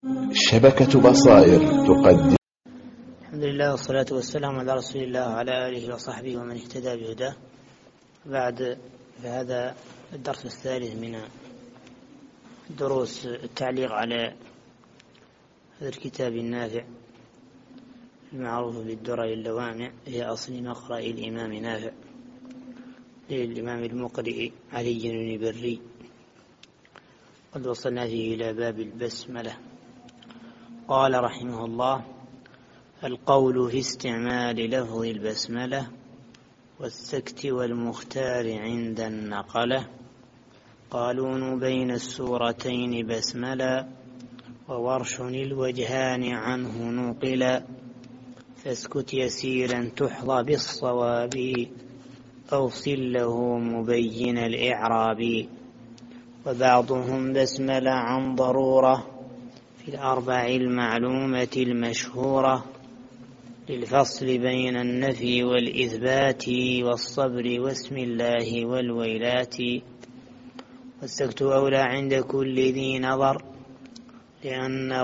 شبكة بصائر تقدم. الحمد لله والصلاة والسلام على رسول الله وعلى آله وصحبه ومن اهتدى بهداه. بعد فهذا الدرس الثالث من دروس التعليق على هذا الكتاب النافع المعروف بالدرر اللوامع، هي أصل مقرأ الإمام نافع للإمام المقرئ علي بن بري. قد وصلنا فيه إلى باب البسملة. قال رحمه الله: القول في استعمال لفظ البسملة والسكت والمختار عند النقلة. قالون بين السورتين بسملة وورش الوجهان عنه نقلا. فاسكت يسيرا تحظى بالصواب أوصل له مبين الإعراب. وبعضهم بسمل عن ضرورة في الأربع المعلومة المشهورة للفصل بين النفي والإثبات والصبر واسم الله والويلات. والسكت أولى عند كل ذي نظر لأن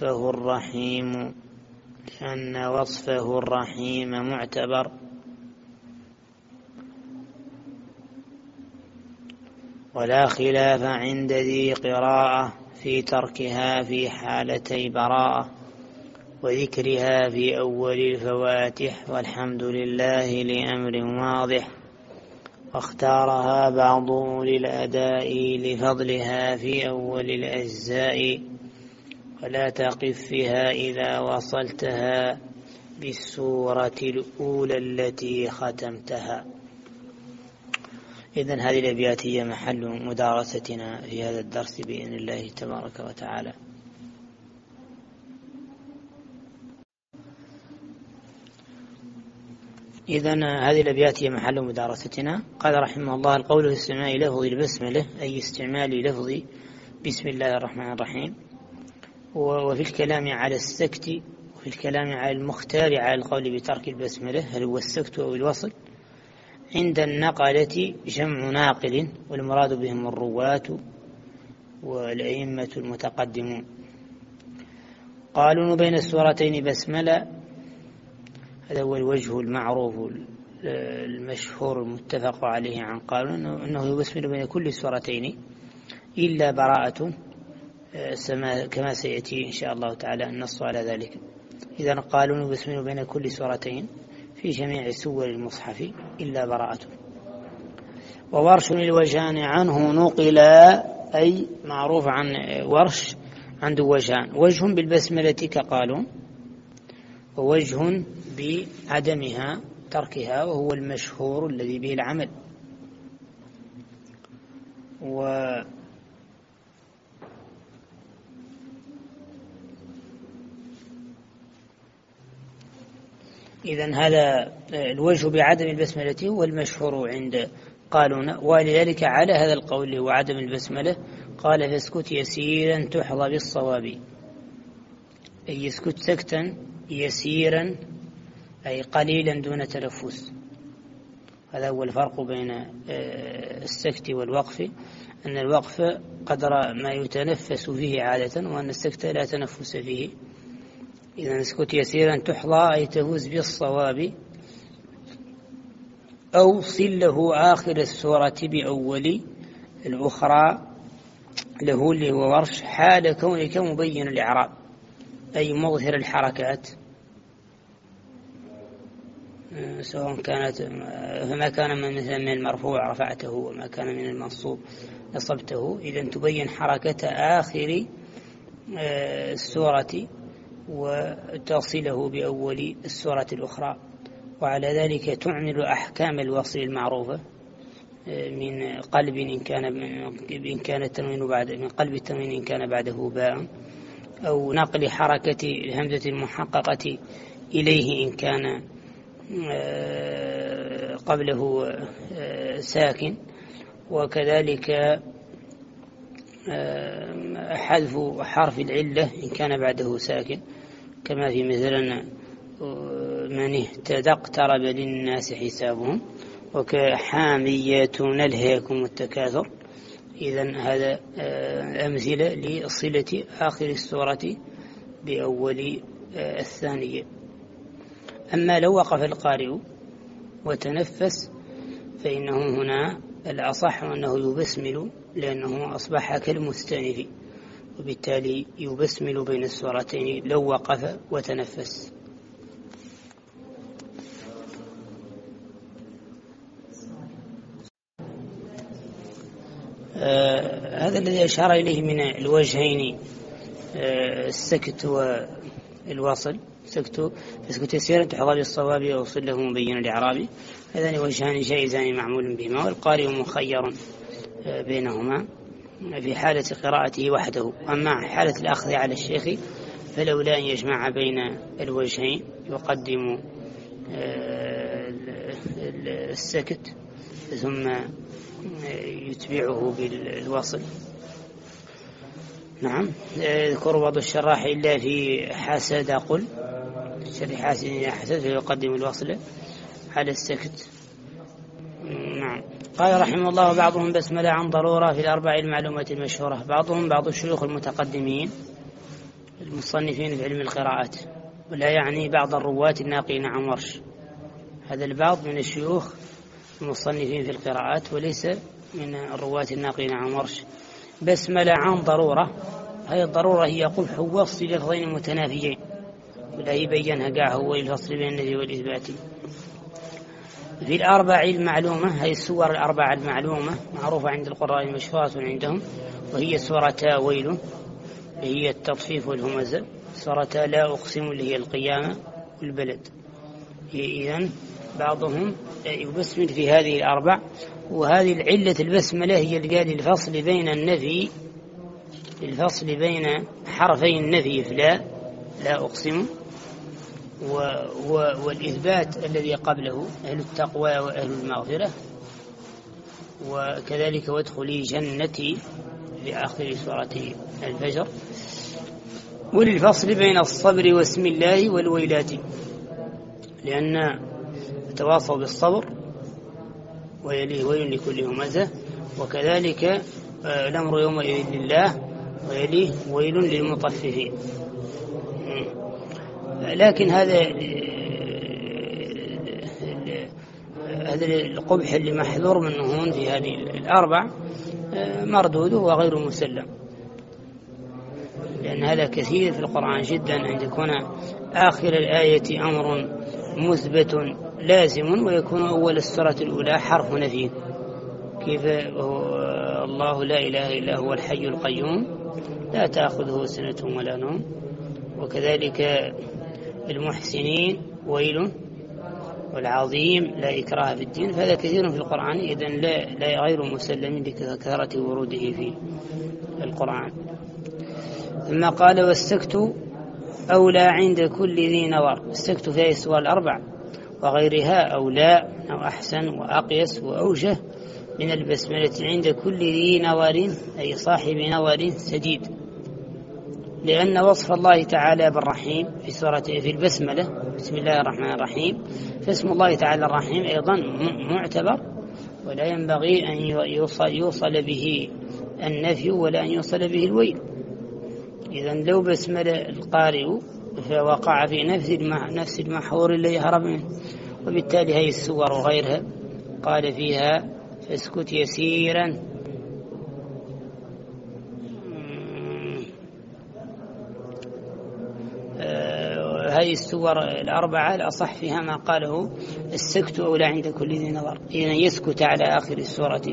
وصفه الرحيم معتبر. ولا خلاف عند ذي قراءة في تركها في حالتي براءة وذكرها في أول الفواتح. والحمد لله لأمر واضح. واختارها بعض أولي الأداء لفضلها في أول الأجزاء. ولا تقف فيها إذا وصلتها بالسورة الأولى التي ختمتها. إذن هذه الأبيات هي محل مدارستنا في هذا الدرس بإذن الله تبارك وتعالى. إذن هذه الأبيات هي محل مدارستنا. قال رحمه الله: القول في استعمال لفظ البسملة أي استعمال لفظ بسم الله الرحمن الرحيم. وفي الكلام على السكت وفي الكلام على المختار على القول بترك البسملة، هل هو السكت أو الوصل. عند النقلة جمع ناقل والمراد بهم الرواة والأئمة المتقدمون. قالوا بين السورتين بسملة، هذا هو الوجه المعروف المشهور المتفق عليه عن قالون أنه يبسمل بين كل سورتين إلا براءة، كما سيأتي إن شاء الله تعالى النص على ذلك. إذا قالوا يبسمل بين كل سورتين في جميع سور المصحف إلا براءة. وورش الوجهان عنه نقلا، أي معروف عن ورش عنده وجهان: وجه بالبسملة كقالون، ووجه بعدمها تركها وهو المشهور الذي به العمل. إذن هذا الوجه بعدم البسملة هو المشهور عند قالون. ولذلك على هذا القول هو عدم البسملة قال: فاسكت يسيرا تحظى بالصواب، أي يسكت سكتا يسيرا أي قليلا دون تنفس. هذا هو الفرق بين السكت والوقف، أن الوقف قدر ما يتنفس فيه عادة، وأن السكت لا تنفس فيه. إذا اسكت يسيرا تحظى أي تفوز بالصواب. أوصل له آخر السورة بأول الأخرى له اللي هو ورش حال كونك مبين الإعراب، أي مظهر الحركات، سواء كانت فما كان مثلا من المرفوع رفعته وما كان من المنصوب نصبته. إذا تبين حركة آخر السورة وتصله بأول السورة الأخرى. وعلى ذلك تعمل أحكام الوصل المعروفة من قلب إن كان التنوين من قلب التنوين إن كان بعده باء، أو نقل حركة الهمزة المحققة إليه إن كان قبله ساكن، وكذلك حذف حرف العلة إن كان بعده ساكن، كما في مثلا من اهتدى اقترب للناس حسابهم، وكحامية نلهيكم التكاثر. إذن هذا أمثلة لصلة آخر السورة بأول الثانية. أما لو وقف القارئ وتنفس فإنه هنا الأصح أنه يبسمل، لأنه أصبح كالمستأنف، وبالتالي يبسمل بين السورتين لو وقف وتنفس. هذا الذي أشار إليه من الوجهين، السكت والوصل. فسكت يسيرا تحظى بالصواب ووصل له مبين الإعراب، هذان وجهان جائزان معمول بهما، والقارئ مخير بينهما في حالة قراءته وحده. أما حالة الأخذ على الشيخ فلولا أن يجمع بين الوجهين يقدم السكت ثم يتبعه بالوصل. نعم. يذكر بعض الشراح إلا في حسد قل، شرح حاسد إلى حسد فيقدم الوصل على السكت. نعم. قال رحمه الله: بعضهم بسملة عن ضرورة في الأربع المعلومة المشهورة. بعض الشيوخ المتقدمين المصنفين في علم القراءات، ولا يعني بعض الرواة الناقلين عن ورش. هذا البعض من الشيوخ المصنفين في القراءات وليس من الرواة الناقلين عن ورش. بسملة عن ضرورة، هذه الضرورة هي قبح وصف لفظين متنافيين، ولا يبينها قاع هو الفصل بين النفي والإثبات. في الأربع المعلومة، هي السور الأربع المعلومة معروفة عند القراء المشهورة عندهم، وهي سورتا ويل اللي هي التطفيف والهمزة، سورتا لا أقسم اللي هي القيامة والبلد. إذن بعضهم يبسمل في هذه الأربع، وهذه العلة البسملة هي اللي قال الفصل بين النفي، الفصل بين حرفي النفي في لا أقسم والإثبات الذي قبله أهل التقوى وأهل المغفرة، وكذلك وادخلي جنتي في آخر سورة الفجر، وللفصل بين الصبر واسم الله والويلات، لأن تواصوا بالصبر ويليه ويل لكل همزة، وكذلك الأمر يومئذ لله ويليه ويل للمطففين. لكن هذا القبح اللي محذور منه هون في هذه الأربع مردود وغير مسلم، لأن هذا كثير في القرآن جدا، أن يكون آخر الآية أمر مثبت لازم ويكون أول السورة الأولى حرف نفي، كيف الله لا إله إلا هو الحي القيوم لا تأخذه سنة ولا نوم، وكذلك المحسنين ويل، والعظيم لا إكراه في الدين. فهذا كثير في القرآن، إذن لا غير مسلم لكثرة وروده في القرآن. ثم قال: والسكت أولى عند كل ذي نظر. السكت في السور الأربع وغيرها أولى أو أحسن وأقيس وأوجه من البسملة عند كل ذي نظر، أي صاحب نظر سديد، لأن وصف الله تعالى بالرحيم في البسملة بسم الله الرحمن الرحيم، فاسم الله تعالى الرحيم أيضا معتبر، ولا ينبغي أن يوصل به النفي ولا أن يوصل به الويل. إذن لو بسمل القارئ فوقع في نفس المحور الذي هرب منه، وبالتالي هي السور وغيرها قال فيها: فاسكت يسيرا. هذه السور الأربعة الأصح فيها ما قاله: السكت أولى عند كل ذي نظر، إذن يسكت على آخر السورة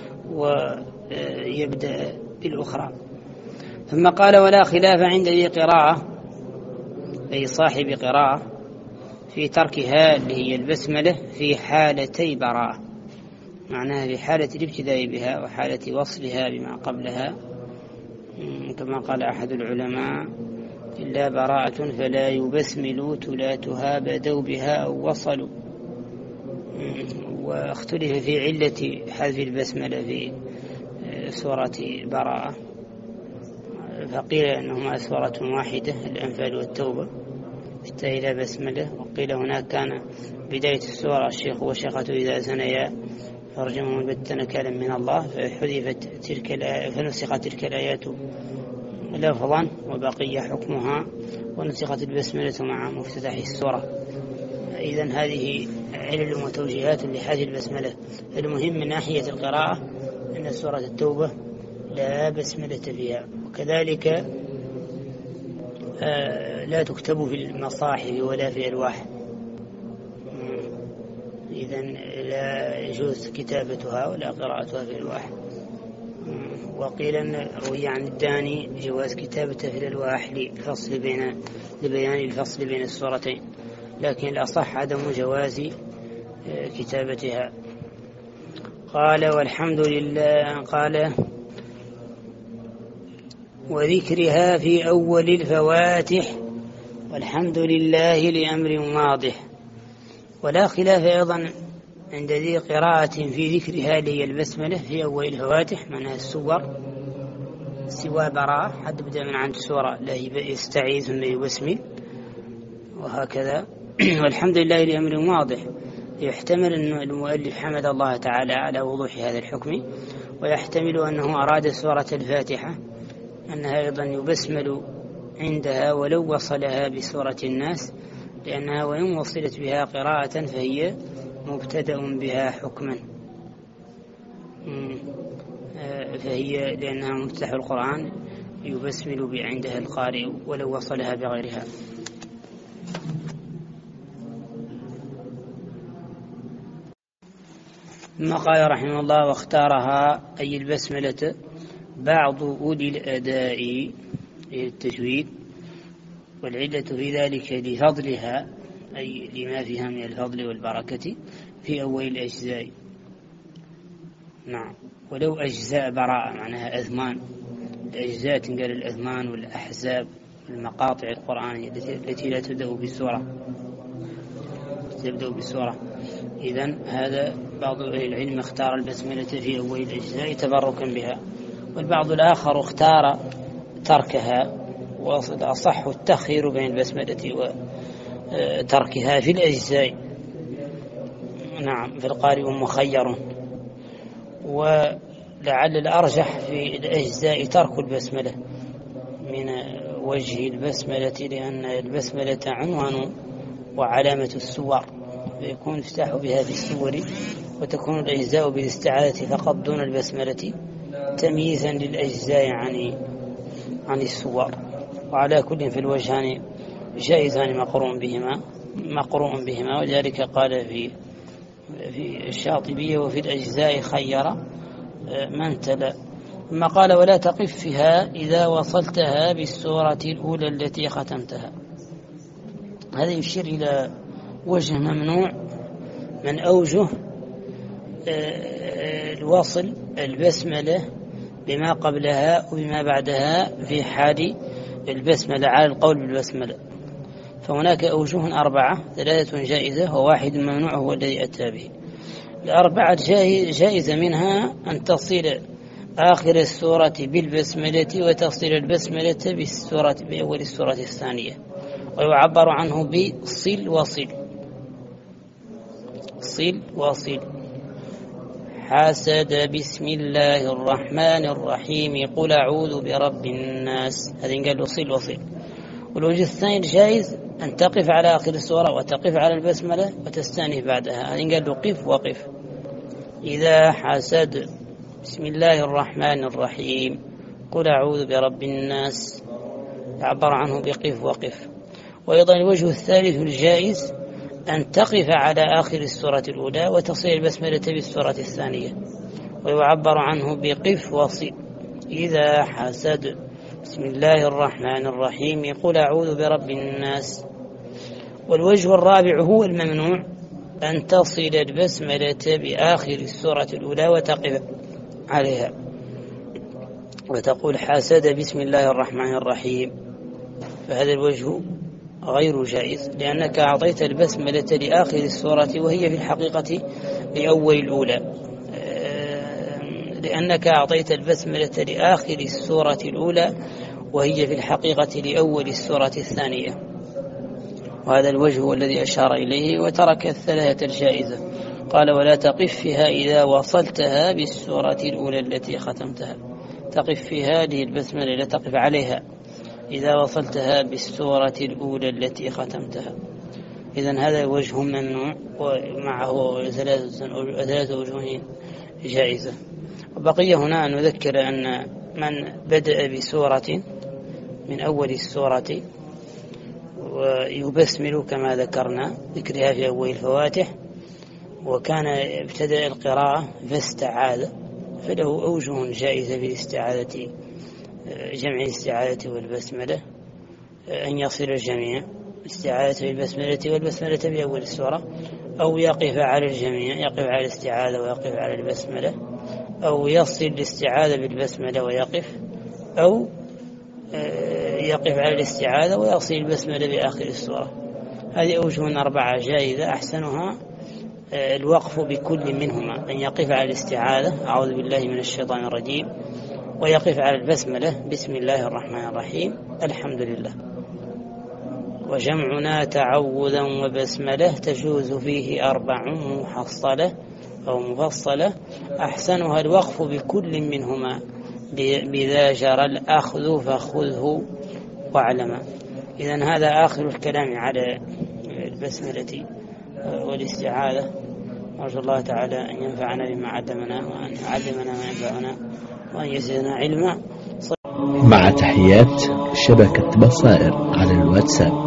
ويبدأ بالأخرى. ثم قال: ولا خلاف عند ذي قراءة، أي صاحب قراءة، في تركها اللي هي البسملة في حالتي براءة، معناها في حالة الابتداء بها وحالة وصلها بما قبلها، كما قال أحد العلماء: إلا براءة فلا يبسملوا تلاتها بدوا بها أو وصلوا. واختلف في علة حذف البسملة في سورة براءة، فقيل أنهما سورة واحدة، الأنفال والتوبة، إلى بسملة. وقيل هناك كان بداية السورة الشيخ والشيخة إذا زنيا فرجمهم البتة نكالا من الله، فحذفت فنسخت تلك الآيات لفظا وبقي حكمها ونسخت البسملة مع مفتتح السورة. إذن هذه علل وتوجيهات لهذه البسملة. المهم من ناحية القراءة أن سورة التوبة لا بسملة فيها، وكذلك لا تكتب في المصاحف ولا في ألواح، إذن لا يجوز كتابتها ولا قراءتها في الألواح. وقيل أن روي عن الداني جواز كتابتها في الألواح لبيان الفصل بين السورتين، لكن الأصح عدم جواز كتابتها. قال والحمد لله، قال وذكرها في أول الفواتح والحمد لله لأمر واضح. ولا خلاف أيضا عند ذي قراءة في ذكرها لي البسملة في أول الفواتح، معناها السور سوى براءة، حد بدأ من عند سورة لا يستعيذ ثم يبسمل وهكذا. والحمد لله لأمر واضح، يحتمل أن المؤلف حمد الله تعالى على وضوح هذا الحكم، ويحتمل أنه أراد سورة الفاتحة أنها أيضا يبسمل عندها ولو وصلها بسورة الناس، لأنها وإن وصلت بها قراءة فهي مبتدأ بها حكما، فهي لأنها مفتتح القرآن يبسمل عندها القارئ ولو وصلها بغيرها. ثم قال رحمه الله واختارها أي البسملة بعض أولي الأداء التجويد، والعلة في ذلك لفضلها أي لما فيها من الفضل والبركة في أول الأجزاء. نعم، ولو أجزاء براءة معناها أذمان، الأجزاء تنقل الأذمان والأحزاب والمقاطع القرآنية التي لا تبدأ بالسورة. إذن هذا بعض أهل العلم اختار البسملة في أول الأجزاء تبركا بها، والبعض الآخر اختار تركها، وأصح التخير بين البسملة وتركها في الأجزاء. نعم، فالقارئ مخير، ولعل الأرجح في الأجزاء ترك البسملة من وجه البسملة، لأن البسملة عنوان وعلامة السور، فيكون افتتاح بها في السور، وتكون الأجزاء بالاستعاذة فقط دون البسملة تمييزا للأجزاء عن السور. وعلى كل في الوجهان جائزان مقروء بهما، ولذلك قال في الشاطبية وفي الأجزاء خير من تلا. ثم قال ولا تقف فيها إذا وصلتها بالسورة الأولى التي ختمتها. هذا يشير إلى وجه ممنوع من أوجه الوصل البسملة بما قبلها وبما بعدها في حال البسملة على القول بالبسملة. فهناك أوجه 4، 3 جائزة وواحد ممنوع هو الذي أتى به. الأربعة جائزة منها أن تصل آخر السورة بالبسملة وتصل البسملة بأول السورة الثانية، ويعبر عنه بصل وصل. حسد بسم الله الرحمن الرحيم قل أعوذ برب الناس، هذا قال له صل وصل. والوجه الثاني الجائز أن تقف على آخر السورة وتقف على البسملة وتستأنف بعدها، هذا قال له قف وقف. إذا حسد بسم الله الرحمن الرحيم قل أعوذ برب الناس، يعبر عنه بقف وقف. وأيضا الوجه الثالث الجائز أن تقف على آخر السورة الأولى وتصل البسملة بالسورة الثانية، ويعبر عنه بقف وصل. إذا حسد بسم الله الرحمن الرحيم قل أعوذ برب الناس. والوجه الرابع هو الممنوع أن تصل البسملة بآخر السورة الأولى وتقف عليها وتقول حسد بسم الله الرحمن الرحيم، فهذا الوجه غير جائز، لأنك أعطيت البسملة لآخر السورة وهي في الحقيقة لأول الأولى، لأنك أعطيت البسملة لآخر السورة الأولى وهي في الحقيقة لأول السورة الثانية. وهذا الوجه هو الذي أشار إليه، وترك الثلاثة الجائزة. قال ولا تقف فيها إذا وصلتها بالسورة الأولى التي ختمتها. تقف فيها هذه البسملة لا تقف عليها، إذا وصلتها بالسورة الأولى التي ختمتها. إذن هذا وجه ممنوع ومعه ثلاثة وجوه جائزة. وبقي هنا أن نذكر أن من بدأ بسورة من أول السورة ويبسمل كما ذكرنا ذكرها في أول الفواتح، وكان ابتدأ القراءة فاستعاذ، فله أوجه جائزة في الاستعاذة، جمع الاستعاذة والبسملة، أن يصل الجميع الاستعاذة بالبسملة والبسملة بأول السورة، أو يقف على الجميع، يقف على الاستعاذة ويقف على البسملة، أو يصل الاستعاذة بالبسملة ويقف، أو يقف على الاستعاذة ويصل البسملة بآخر السورة. هذه أوجه 4 جائزة، أحسنها الوقف بكل منهما، أن يقف على الاستعاذة أعوذ بالله من الشيطان الرجيم، ويقف على البسملة بسم الله الرحمن الرحيم الحمد لله. وجمعنا تعوذا وبسملة تجوز فيه 4 محصلة أو مفصلة، أحسنها الوقف بكل منهما بذا جرى الأخذ فخذه واعلم. إذن هذا آخر الكلام على البسملة والاستعاذة. أرجو الله تعالى أن ينفعنا بما علمنا، وأن يعلمنا ما ينفعنا، وأن يزيدنا علما. مع تحيات شبكة بصائر على الواتساب.